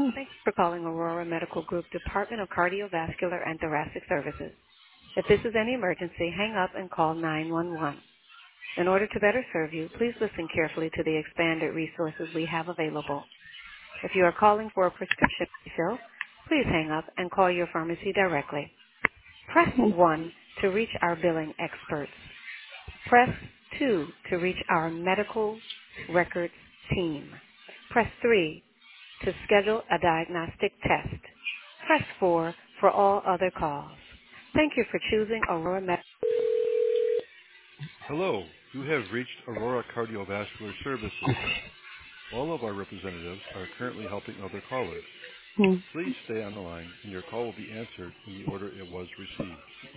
Thank you for calling Aurora Medical Group Department of Cardiovascular and Thoracic Services. If this is any emergency, hang up and call 911. In order to better serve you, please listen carefully to the expanded resources we have available. If you are calling for a prescription refill, please hang up and call your pharmacy directly. Press 1 to reach our billing experts. Press 2 to reach our medical records team. Press 3 to schedule a diagnostic test. Press 4 for all other calls. Thank you for choosing Aurora Medical. Hello, you have reached Aurora Cardiovascular Services. All of our representatives are currently helping other callers. Please stay on the line and your call will be answered in the order it was received.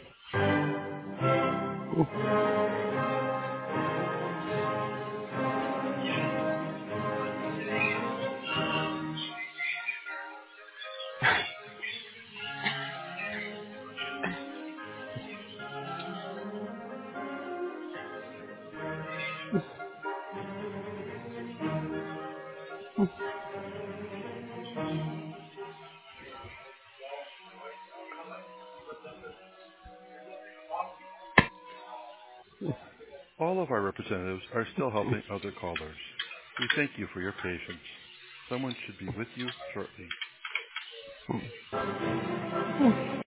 All of our representatives are still helping other callers. We thank you for your patience. Someone should be with you shortly.